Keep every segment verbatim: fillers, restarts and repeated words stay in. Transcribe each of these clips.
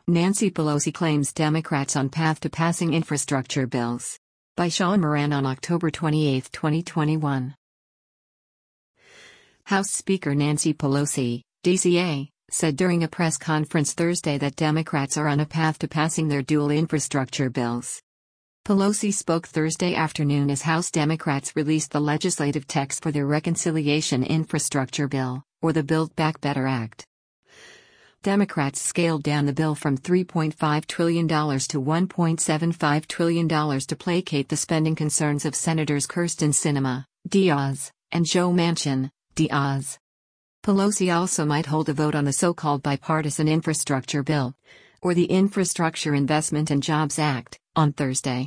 Nancy Pelosi claims Democrats on path to passing infrastructure bills. By Sean Moran on October twenty-eighth, twenty twenty-one. House Speaker Nancy Pelosi, D C A, said during a press conference Thursday that Democrats are on a path to passing their dual infrastructure bills. Pelosi spoke Thursday afternoon as House Democrats released the legislative text for their Reconciliation Infrastructure Bill, or the Build Back Better Act. Democrats scaled down the bill from three point five trillion dollars to one point seven five trillion dollars to placate the spending concerns of Senators Kyrsten Sinema, Diaz, and Joe Manchin, Diaz. Pelosi also might hold a vote on the so-called bipartisan infrastructure bill, or the Infrastructure Investment and Jobs Act, on Thursday.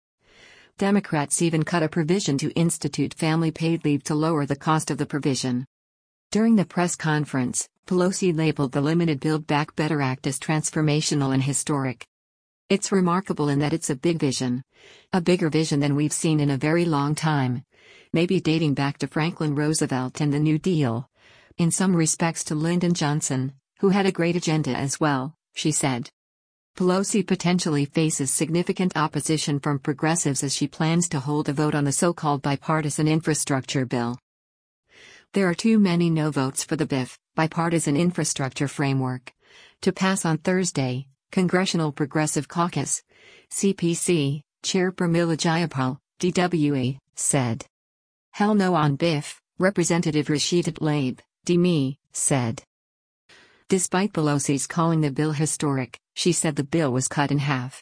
Democrats even cut a provision to institute family paid leave to lower the cost of the provision. During the press conference, Pelosi labeled the limited Build Back Better Act as transformational and historic. It's remarkable in that it's a big vision. A bigger vision than we've seen in a very long time. Maybe dating back to Franklin Roosevelt and the New Deal. In some respects to Lyndon Johnson, who had a great agenda as well, she said. Pelosi potentially faces significant opposition from progressives as she plans to hold a vote on the so-called bipartisan infrastructure bill. There are too many no votes for the B I F, Bipartisan Infrastructure Framework, to pass on Thursday, Congressional Progressive Caucus, C P C, Chair Pramila Jayapal, D W E, said. Hell no on B I F, Representative Rashida Tlaib, D M E, said. Despite Pelosi's calling the bill historic, she said the bill was cut in half.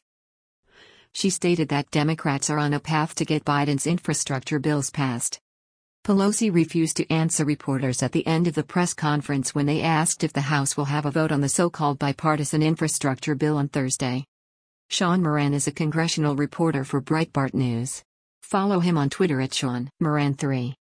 She stated that Democrats are on a path to get Biden's infrastructure bills passed. Pelosi refused to answer reporters at the end of the press conference when they asked if the House will have a vote on the so-called bipartisan infrastructure bill on Thursday. Sean Moran is a congressional reporter for Breitbart News. Follow him on Twitter at Sean Moran three.